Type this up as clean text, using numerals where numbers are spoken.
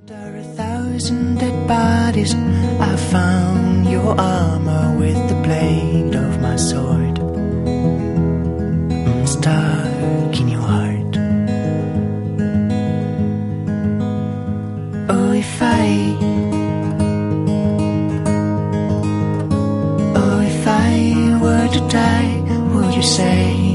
After 1,000 dead bodies, I found your armor with the blade of my sword stuck in your heart. Oh, if I were to die, would you say